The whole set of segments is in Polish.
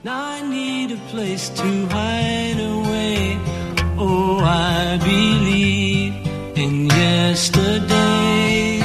Now I need a place to hide away. Oh, I believe in yesterday.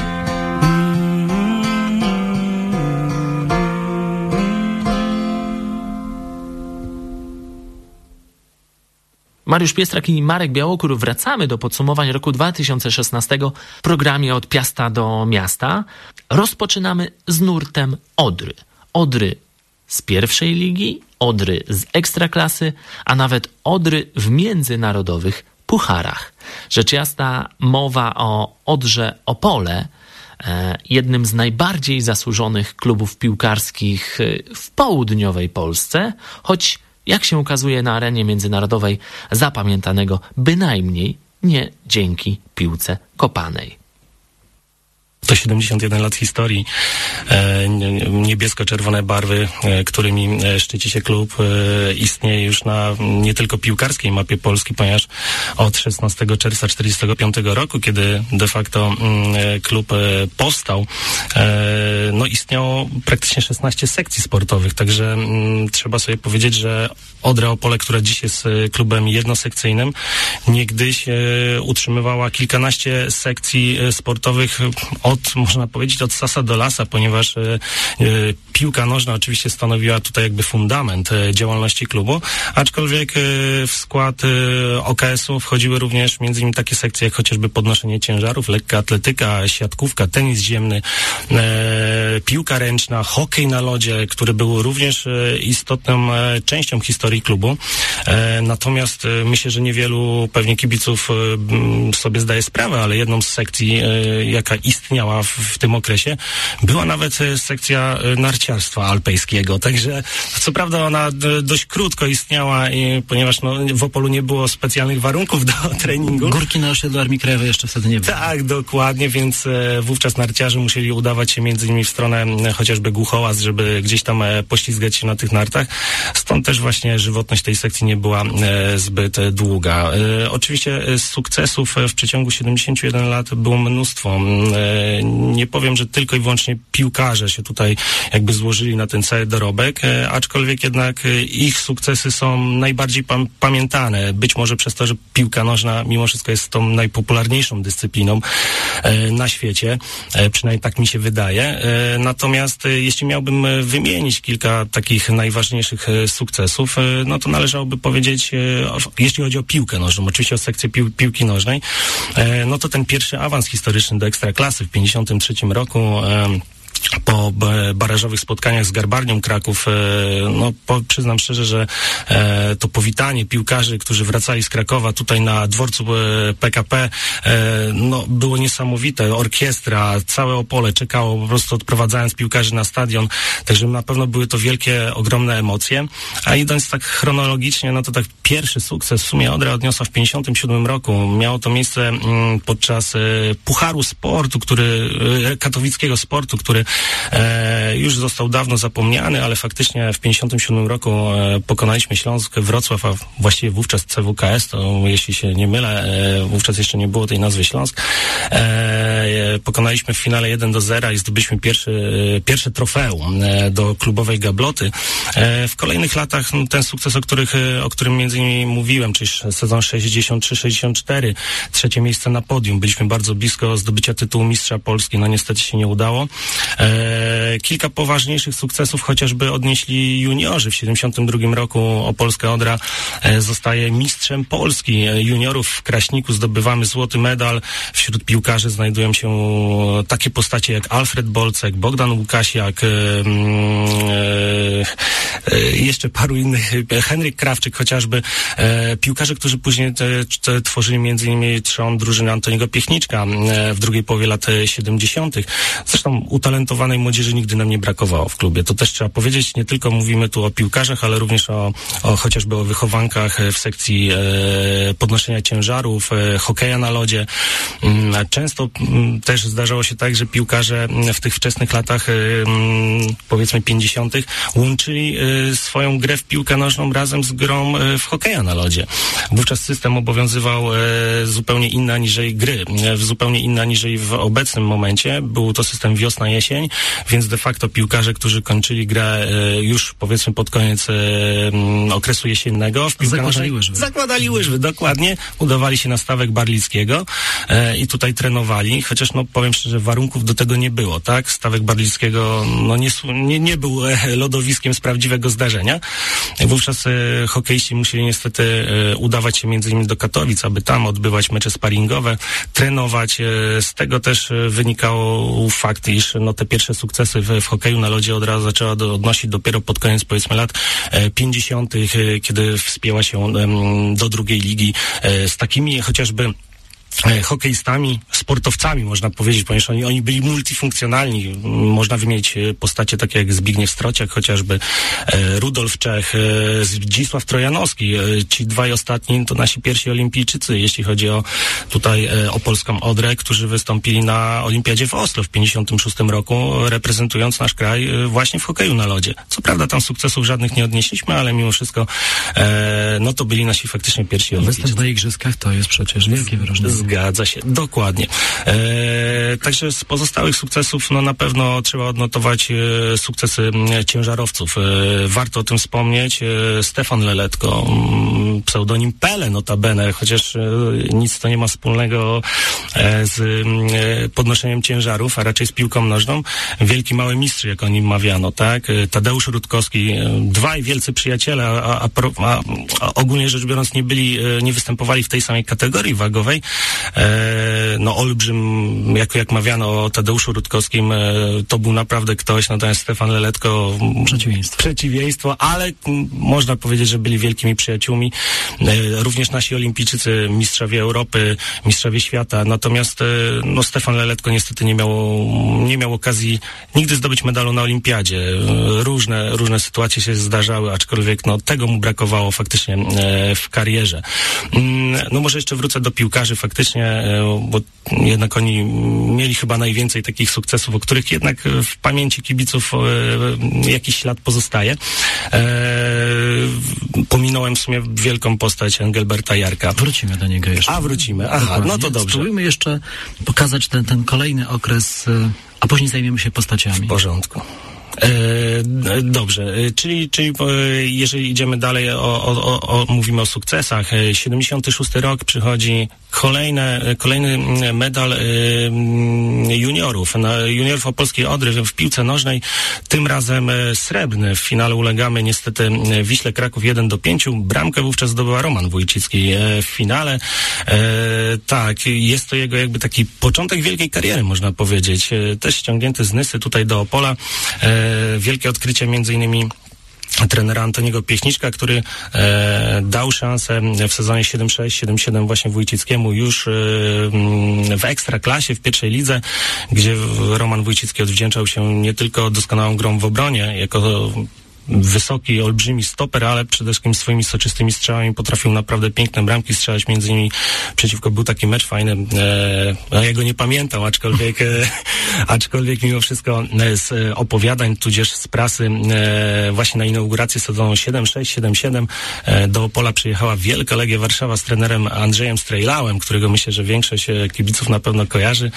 Mariusz Piestrak i Marek Białokur. Wracamy do podsumowań roku 2016 w programie Od Piasta do Miasta. Rozpoczynamy z nurtem Odry. Odry z pierwszej ligi, Odry z ekstraklasy, a nawet Odry w międzynarodowych pucharach. Rzecz jasna, mowa o Odrze Opole, jednym z najbardziej zasłużonych klubów piłkarskich w południowej Polsce, choć jak się ukazuje na arenie międzynarodowej zapamiętanego bynajmniej nie dzięki piłce kopanej. To 71 lat historii, niebiesko-czerwone barwy, którymi szczyci się klub, istnieje już na nie tylko piłkarskiej mapie Polski, ponieważ od 16 czerwca 1945 roku, kiedy de facto klub powstał, no istniało praktycznie 16 sekcji sportowych, także trzeba sobie powiedzieć, że Odra Opole, która dziś jest klubem jednosekcyjnym, niegdyś utrzymywała kilkanaście sekcji sportowych można powiedzieć, od sasa do lasa, ponieważ piłka nożna oczywiście stanowiła tutaj jakby fundament działalności klubu, aczkolwiek w skład OKS-u wchodziły również między innymi takie sekcje jak chociażby podnoszenie ciężarów, lekka atletyka, siatkówka, tenis ziemny, piłka ręczna, hokej na lodzie, który był również istotną częścią historii klubu. Natomiast myślę, że niewielu pewnie kibiców sobie zdaje sprawę, ale jedną z sekcji, jaka istniała w tym okresie, była nawet sekcja narciarstwa alpejskiego. Także co prawda ona dość krótko istniała, ponieważ w Opolu nie było specjalnych warunków do treningu. Górki na osiedlu Armii Krajowej jeszcze wtedy nie było. Tak, dokładnie, więc wówczas narciarze musieli udawać się między innymi w stronę chociażby Głuchołaz, żeby gdzieś tam poślizgać się na tych nartach. Stąd też właśnie żywotność tej sekcji nie była zbyt długa. Oczywiście sukcesów w przeciągu 71 lat było mnóstwo. Nie powiem, że tylko i wyłącznie piłkarze się tutaj jakby złożyli na ten cały dorobek, aczkolwiek jednak ich sukcesy są najbardziej pamiętane. Być może przez to, że piłka nożna mimo wszystko jest tą najpopularniejszą dyscypliną na świecie. Przynajmniej tak mi się wydaje. Natomiast jeśli miałbym wymienić kilka takich najważniejszych sukcesów, no to należałoby powiedzieć, jeśli chodzi o piłkę nożną, oczywiście o sekcję piłki nożnej, no to ten pierwszy awans historyczny do Ekstraklasy w 1953 roku, po barażowych spotkaniach z Garbarnią Kraków, przyznam szczerze, że to powitanie piłkarzy, którzy wracali z Krakowa tutaj na dworcu PKP, było niesamowite. Orkiestra, całe Opole czekało po prostu, odprowadzając piłkarzy na stadion, także na pewno były to wielkie, ogromne emocje. A idąc tak chronologicznie, no to tak pierwszy sukces w sumie Odra odniosła w 1957 roku. Miało to miejsce podczas Pucharu Sportu, katowickiego sportu, który już został dawno zapomniany, ale faktycznie w 1957 roku pokonaliśmy Śląsk Wrocław, a właściwie wówczas CWKS, to jeśli się nie mylę, wówczas jeszcze nie było tej nazwy Śląsk. Pokonaliśmy w finale 1-0 i zdobyliśmy pierwsze trofeum do klubowej gabloty. W kolejnych latach ten sukces, o którym między innymi mówiłem, czyli sezon 63-64, trzecie miejsce na podium. Byliśmy bardzo blisko zdobycia tytułu mistrza Polski, no niestety się nie udało. Kilka poważniejszych sukcesów chociażby odnieśli juniorzy. W 1972 roku Opolska Odra zostaje mistrzem Polski. Juniorów w Kraśniku zdobywamy złoty medal. Wśród piłkarzy znajdują się takie postacie jak Alfred Bolcek, Bogdan Łukasiak, jeszcze paru innych, Henryk Krawczyk chociażby. Piłkarze, którzy później tworzyli między innymi trzon drużyny Antoniego Piechniczka w drugiej połowie lat 70. Zresztą utalentowanej młodzieży nigdy nam nie brakowało w klubie. To też trzeba powiedzieć. Nie tylko mówimy tu o piłkarzach, ale również chociażby o wychowankach w sekcji podnoszenia ciężarów, hokeja na lodzie. Często też zdarzało się tak, że piłkarze w tych wczesnych latach, powiedzmy 50., łączyli swoją grę w piłkę nożną razem z grą w hokeja na lodzie. Wówczas system obowiązywał zupełnie inny aniżeli gry, zupełnie inny aniżeli w obecnym momencie. Był to system wiosna-jesień, więc de facto piłkarze, którzy kończyli grę już powiedzmy pod koniec okresu jesiennego w piłkę nożną, zakładali łyżwy, dokładnie, udawali się na stawek Barlickiego i tutaj trenowali, chociaż powiem szczerze, warunków do tego nie było, tak? Stawek Barlickiego nie był lodowiskiem z prawdziwego zdarzenia. Wówczas hokeiści musieli niestety udawać się między innymi do Katowic, aby tam odbywać mecze sparingowe, trenować. Z tego też wynikało fakt, iż te pierwsze sukcesy w hokeju na lodzie od razu zaczęła odnosić dopiero pod koniec powiedzmy lat 50., kiedy wspięła się do drugiej ligi z takimi chociażby hokeistami, sportowcami, można powiedzieć, ponieważ oni byli multifunkcjonalni. Można wymienić postacie takie jak Zbigniew Strociak, chociażby Rudolf Czech, Zdzisław Trojanowski. Ci dwaj ostatni to nasi pierwsi olimpijczycy, jeśli chodzi o tutaj o polską Odrę, którzy wystąpili na Olimpiadzie w Oslo w 1956 roku, reprezentując nasz kraj właśnie w hokeju na lodzie. Co prawda tam sukcesów żadnych nie odnieśliśmy, ale mimo wszystko to byli nasi faktycznie pierwsi olimpijczycy. Występ na igrzyskach to jest przecież wielkie wyróżnienie. Zgadza się, dokładnie. Także z pozostałych sukcesów, na pewno trzeba odnotować sukcesy ciężarowców. Warto o tym wspomnieć. Stefan Leletko, pseudonim Pele notabene, chociaż nic to nie ma wspólnego z podnoszeniem ciężarów, a raczej z piłką nożną. Wielki mały mistrz, jak o nim mawiano, tak? Tadeusz Rutkowski, dwaj wielcy przyjaciele, a ogólnie rzecz biorąc nie występowali w tej samej kategorii wagowej. Olbrzym, jak mawiano o Tadeuszu Rutkowskim, to był naprawdę ktoś, natomiast Stefan Leletko przeciwieństwo, ale można powiedzieć, że byli wielkimi przyjaciółmi. Również nasi olimpijczycy, mistrzowie Europy, mistrzowie świata, natomiast Stefan Leletko niestety nie miał okazji nigdy zdobyć medalu na olimpiadzie. Różne sytuacje się zdarzały, aczkolwiek tego mu brakowało faktycznie w karierze. Może jeszcze wrócę do piłkarzy faktycznie, bo jednak oni mieli chyba najwięcej takich sukcesów, o których jednak w pamięci kibiców jakiś ślad pozostaje. Pominąłem w sumie wielką postać Engelberta Jarka. Wrócimy do niego jeszcze. Wrócimy. Aha, dokładnie. To dobrze. Spróbujmy jeszcze pokazać ten kolejny okres, a później zajmiemy się postaciami. W porządku. Dobrze, czyli jeżeli idziemy dalej, mówimy o sukcesach. 76 rok przychodzi kolejny medal juniorów opolskiej Odry w piłce nożnej, tym razem srebrny. W finale ulegamy niestety Wiśle Kraków 1-5. Bramkę wówczas zdobyła Roman Wójcicki w finale. Tak, jest to jego jakby taki początek wielkiej kariery, można powiedzieć. Też ściągnięty z Nysy tutaj do Opola. Wielkie odkrycie między innymi trenera Antoniego Piechniczka, który dał szansę w sezonie 7-6-7-7 właśnie Wójcickiemu już w Ekstraklasie, w pierwszej lidze, gdzie Roman Wójcicki odwdzięczał się nie tylko doskonałą grą w obronie, jako wysoki, olbrzymi stoper, ale przede wszystkim swoimi soczystymi strzałami potrafił naprawdę piękne bramki strzelać, między innymi przeciwko, był taki mecz fajny, ja go nie pamiętam, aczkolwiek mimo wszystko z opowiadań, tudzież z prasy, właśnie na inaugurację sezonu 7-6, 7-7 do Opola przyjechała wielka Legia Warszawa z trenerem Andrzejem Strejlałem, którego myślę, że większość kibiców na pewno kojarzy,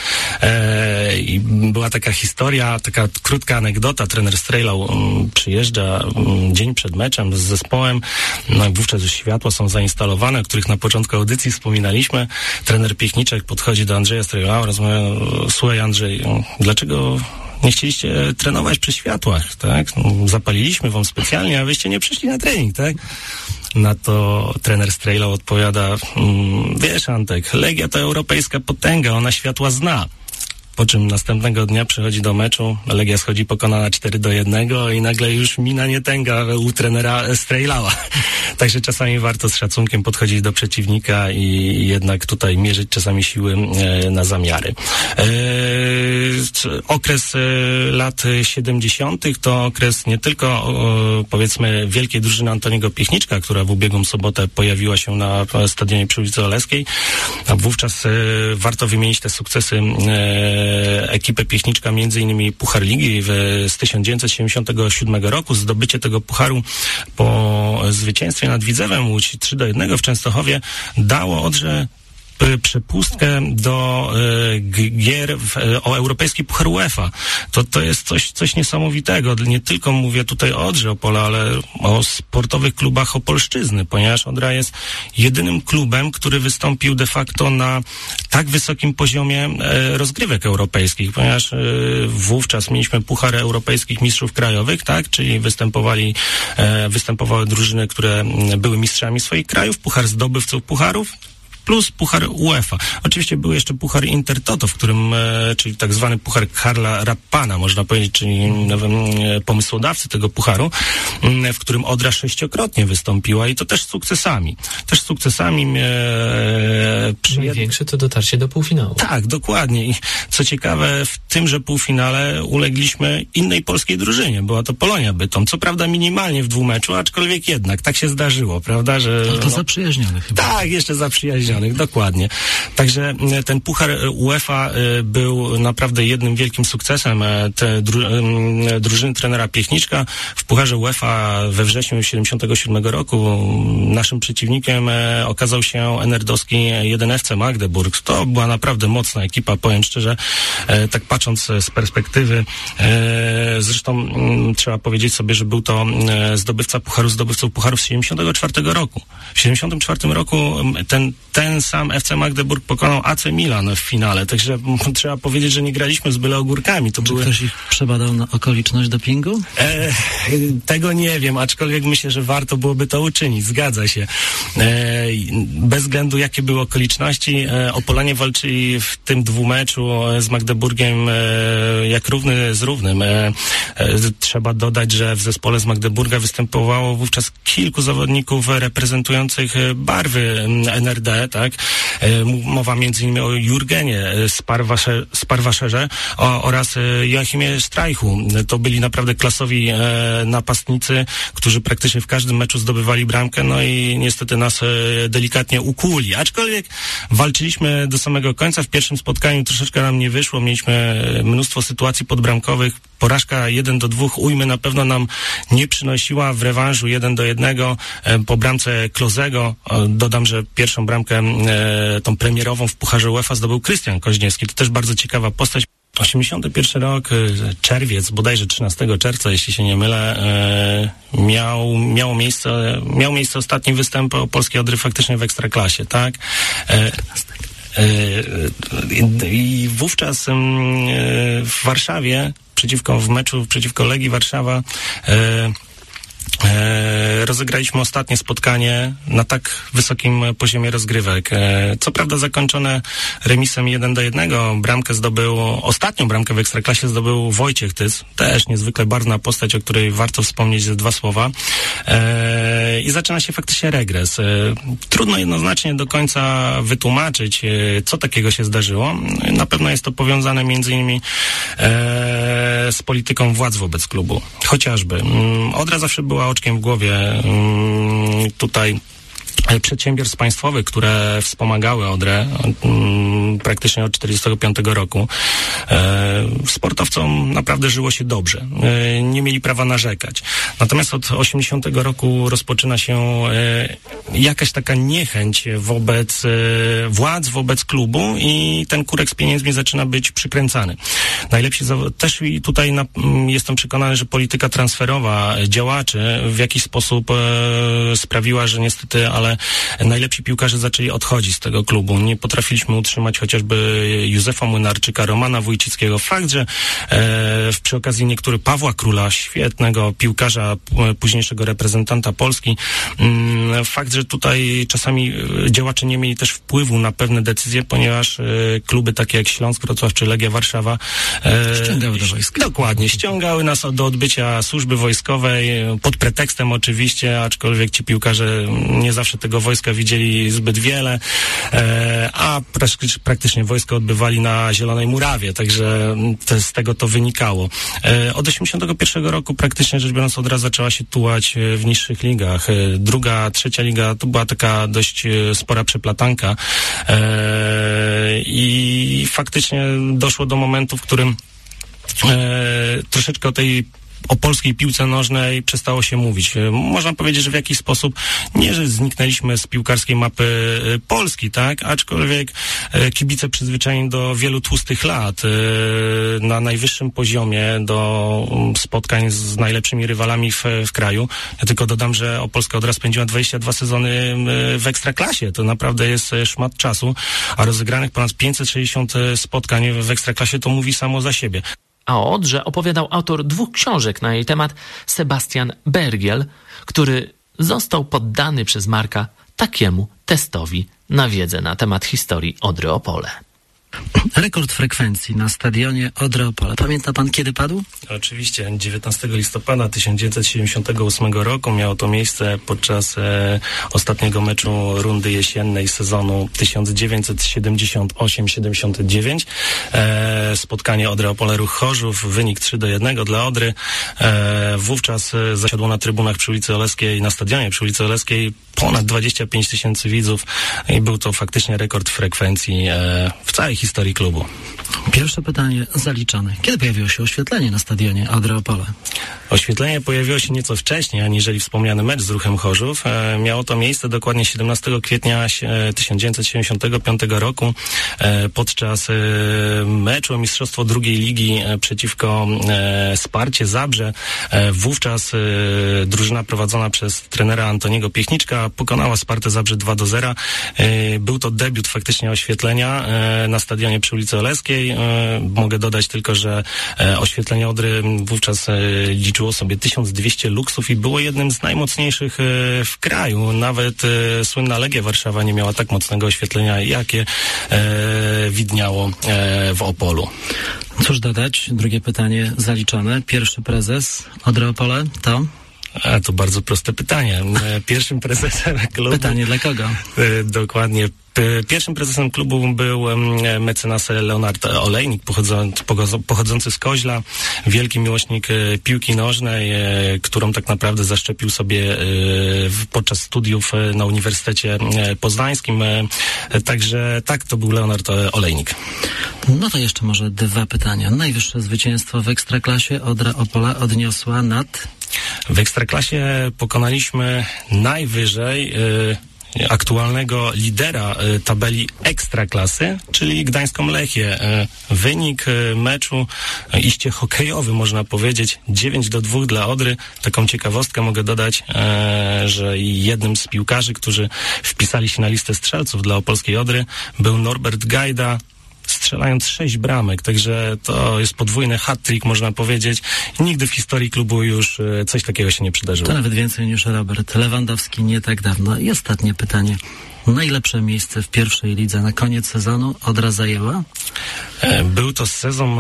i była taka historia, taka krótka anegdota. Trener Strejlał przyjeżdża dzień przed meczem z zespołem, wówczas już światła są zainstalowane, o których na początku audycji wspominaliśmy. Trener Piechniczek podchodzi do Andrzeja Strejlała, rozmawia: słuchaj Andrzej, dlaczego nie chcieliście trenować przy światłach, tak? Zapaliliśmy wam specjalnie, a wyście nie przyszli na trening, tak? Na to trener Strejlał odpowiada: wiesz Antek, Legia to europejska potęga, ona światła zna. Po czym następnego dnia przychodzi do meczu, Legia schodzi pokonana 4-1 i nagle już mina nie tęga u trenera Strejlała. Także czasami warto z szacunkiem podchodzić do przeciwnika i jednak tutaj mierzyć czasami siły na zamiary. Okres lat 70. to okres nie tylko powiedzmy wielkiej drużyny Antoniego Piechniczka, która w ubiegłą sobotę pojawiła się na stadionie przy ulicy Oleskiej, a wówczas warto wymienić te sukcesy ekipę Piechniczka, między innymi Puchar Ligi z 1977 roku. Zdobycie tego pucharu po zwycięstwie nad Widzewem Łódź 3-1 w Częstochowie dało Odrze przepustkę do gier o Europejski Puchar UEFA. To jest coś niesamowitego. Nie tylko mówię tutaj o Odrze Opole, ale o sportowych klubach Opolszczyzny, ponieważ Odra jest jedynym klubem, który wystąpił de facto na tak wysokim poziomie rozgrywek europejskich, ponieważ wówczas mieliśmy Puchar Europejskich Mistrzów Krajowych, tak? Czyli występowały drużyny, które były mistrzami swoich krajów, Puchar Zdobywców Pucharów, plus Puchar UEFA. Oczywiście był jeszcze Puchar Intertoto, w którym, czyli tak zwany Puchar Karla Rappana, można powiedzieć, czyli pomysłodawcy tego pucharu, w którym Odra 6-krotnie wystąpiła i to też z sukcesami. Największe to dotarcie do półfinału. Tak, dokładnie. I co ciekawe, w tymże półfinale ulegliśmy innej polskiej drużynie. Była to Polonia Bytom. Co prawda minimalnie w dwumeczu, aczkolwiek jednak tak się zdarzyło, prawda, że... Ale to zaprzyjaźnionych chyba. Tak, jeszcze zaprzyjaźnionych, dokładnie. Także ten Puchar UEFA był naprawdę jednym wielkim sukcesem. Te drużyny trenera Piechniczka w Pucharze UEFA we wrześniu 1977 roku naszym przeciwnikiem okazał się NRD-owski 1FC Magdeburg. To była naprawdę mocna ekipa, powiem szczerze, tak patrząc z perspektywy. Zresztą trzeba powiedzieć sobie, że był to zdobywców Pucharów z 1974 roku. W 1974 roku ten sam FC Magdeburg pokonał AC Milan w finale, także trzeba powiedzieć, że nie graliśmy z byle ogórkami. Czy ktoś ich przebadał na okoliczność dopingu? Tego nie wiem, aczkolwiek myślę, że warto byłoby to uczynić, zgadza się. Bez względu jakie były okoliczności, Opolanie walczyli w tym dwumeczu z Magdeburgiem jak równy z równym. Trzeba dodać, że w zespole z Magdeburga występowało wówczas kilku zawodników reprezentujących barwy NRD, tak? Mowa między innymi o Jurgenie Sparwaszerze oraz Joachimie Strajchu. To byli naprawdę klasowi napastnicy, którzy praktycznie w każdym meczu zdobywali bramkę, no i niestety nas delikatnie ukuli. Aczkolwiek walczyliśmy do samego końca. W pierwszym spotkaniu troszeczkę nam nie wyszło. Mieliśmy mnóstwo sytuacji podbramkowych. Porażka 1-2 ujmy na pewno nam nie przynosiła. W rewanżu 1-1 po bramce Klozego. Dodam, że pierwszą bramkę tą premierową w Pucharze UEFA zdobył Krystian Koźniewski. To też bardzo ciekawa postać. 81 rok, czerwiec, bodajże 13 czerwca, jeśli się nie mylę, miał miejsce ostatni występ polskiej Odry faktycznie w Ekstraklasie, tak? I wówczas w Warszawie w meczu przeciwko Legii Warszawa rozegraliśmy ostatnie spotkanie na tak wysokim poziomie rozgrywek. Co prawda zakończone remisem 1-1. Ostatnią bramkę w Ekstraklasie zdobył Wojciech Tys. Też niezwykle barwna postać, o której warto wspomnieć dwa słowa. I zaczyna się faktycznie regres. Trudno jednoznacznie do końca wytłumaczyć, co takiego się zdarzyło. Na pewno jest to powiązane między innymi z polityką władz wobec klubu. Chociażby. Odra zawsze była oczkiem w głowie tutaj przedsiębiorstw państwowych, które wspomagały Odrę praktycznie od 1945 roku. Sportowcom naprawdę żyło się dobrze. Nie mieli prawa narzekać. Natomiast od 80 roku rozpoczyna się jakaś taka niechęć wobec władz, wobec klubu i ten kurek z pieniędzmi zaczyna być przykręcany. Najlepsi też i tutaj jestem przekonany, że polityka transferowa działaczy w jakiś sposób sprawiła, że niestety, ale najlepsi piłkarze zaczęli odchodzić z tego klubu. Nie potrafiliśmy utrzymać chociażby Józefa Młynarczyka, Romana Wójcickiego. Fakt, że przy okazji niektórych Pawła Króla, świetnego piłkarza, późniejszego reprezentanta Polski, fakt, że tutaj czasami działacze nie mieli też wpływu na pewne decyzje, ponieważ kluby takie jak Śląsk, Wrocław czy Legia Warszawa ściągały do wojska. Dokładnie, ściągały nas do odbycia służby wojskowej pod pretekstem oczywiście, aczkolwiek ci piłkarze nie zawsze jeszcze tego wojska widzieli zbyt wiele, a praktycznie wojsko odbywali na Zielonej Murawie, także z tego to wynikało. Od 81 roku praktycznie rzecz biorąc Odra zaczęła się tułać w niższych ligach. Druga, trzecia liga to była taka dość spora przeplatanka i faktycznie doszło do momentu, w którym troszeczkę o polskiej piłce nożnej przestało się mówić. Można powiedzieć, że w jakiś sposób nie, że zniknęliśmy z piłkarskiej mapy Polski, tak? Aczkolwiek kibice przyzwyczajeni do wielu tłustych lat na najwyższym poziomie, do spotkań z najlepszymi rywalami w kraju. Ja tylko dodam, że Opolska Odra spędziła 22 sezony w Ekstraklasie. To naprawdę jest szmat czasu, a rozegranych ponad 560 spotkań w Ekstraklasie to mówi samo za siebie. A o Odrze opowiadał autor 2 książek na jej temat, Sebastian Bergiel, który został poddany przez Marka takiemu testowi na wiedzę na temat historii Odry Opole. Rekord frekwencji na stadionie Odry Opole. Pamięta pan, kiedy padł? Oczywiście, 19 listopada 1978 roku miało to miejsce podczas ostatniego meczu rundy jesiennej sezonu 1978-79. Spotkanie Odry Opole Ruch Chorzów, wynik 3-1 dla Odry. Wówczas zasiadło na trybunach przy ulicy Oleskiej, na stadionie przy ulicy Oleskiej ponad 25 tysięcy widzów i był to faktycznie rekord frekwencji w całej historii klubu. Pierwsze pytanie zaliczone. Kiedy pojawiło się oświetlenie na stadionie Odry Opole? Oświetlenie pojawiło się nieco wcześniej, aniżeli wspomniany mecz z Ruchem Chorzów. Miało to miejsce dokładnie 17 kwietnia 1975 roku podczas meczu o mistrzostwo drugiej ligi przeciwko Sparcie Zabrze. Wówczas drużyna prowadzona przez trenera Antoniego Piechniczka pokonała Spartę Zabrze 2-0. Był to debiut faktycznie oświetlenia na stadionie przy ulicy Oleskiej. Mogę dodać tylko, że oświetlenie Odry wówczas liczyło sobie 1200 luksów i było jednym z najmocniejszych w kraju. Nawet słynna Legia Warszawa nie miała tak mocnego oświetlenia, jakie widniało w Opolu. Cóż dodać? Drugie pytanie zaliczone. Pierwszy prezes Odry Opole to? To bardzo proste pytanie. Pierwszym prezesem klubu... Pytanie dla kogo? Dokładnie. Pierwszym prezesem klubu był mecenas Leonard Olejnik, pochodzący z Koźla, wielki miłośnik piłki nożnej, którą tak naprawdę zaszczepił sobie podczas studiów na Uniwersytecie Poznańskim. Także tak, to był Leonard Olejnik. No to jeszcze może 2 pytania. Najwyższe zwycięstwo w Ekstraklasie Odra Opole odniosła nad... W Ekstraklasie pokonaliśmy najwyżej aktualnego lidera tabeli Ekstraklasy, czyli Gdańską Lechię. Wynik meczu iście hokejowy, można powiedzieć, 9-2 dla Odry. Taką ciekawostkę mogę dodać, że jednym z piłkarzy, którzy wpisali się na listę strzelców dla opolskiej Odry, był Norbert Gajda, strzelając 6 bramek, także to jest podwójny hat-trick, można powiedzieć. Nigdy w historii klubu już coś takiego się nie przydarzyło. To nawet więcej niż Robert Lewandowski nie tak dawno. I ostatnie pytanie. Najlepsze miejsce w pierwszej lidze na koniec sezonu Odra zajęła? Był to sezon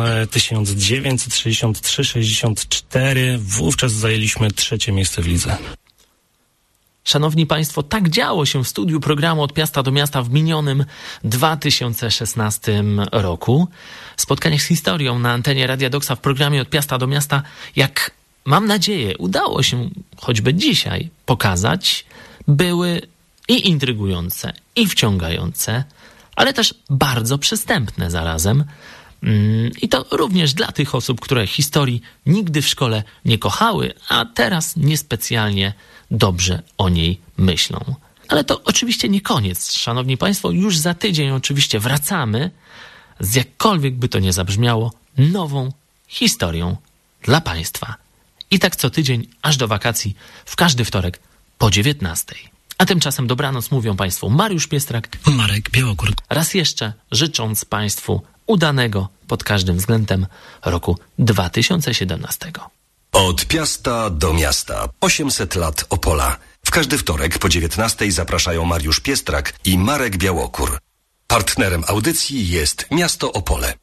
1963-64. Wówczas zajęliśmy 3. miejsce w lidze. Szanowni Państwo, tak działo się w studiu programu Od Piasta do Miasta w minionym 2016 roku. Spotkanie z historią na antenie Radia Doksa w programie Od Piasta do Miasta, jak mam nadzieję udało się choćby dzisiaj pokazać, były i intrygujące, i wciągające, ale też bardzo przystępne zarazem. I to również dla tych osób, które historii nigdy w szkole nie kochały, a teraz niespecjalnie dobrze o niej myślą. Ale to oczywiście nie koniec, szanowni państwo. Już za tydzień oczywiście wracamy z, jakkolwiek by to nie zabrzmiało, nową historią dla państwa. I tak co tydzień, aż do wakacji, w każdy wtorek po 19:00. A tymczasem dobranoc mówią państwu Mariusz Piestrak, Marek Białogór. Raz jeszcze życząc państwu udanego pod każdym względem roku 2017. Od Piasta do Miasta. 800 lat Opola. W każdy wtorek po 19:00 zapraszają Mariusz Piestrak i Marek Białokór. Partnerem audycji jest Miasto Opole.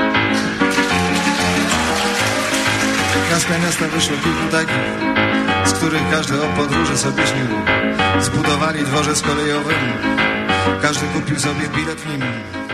Piastka miasta wyszło kilku takich, z których każdy o podróży sobie śnił. Zbudowali dworzec kolejowy, każdy kupił sobie bilet w nim.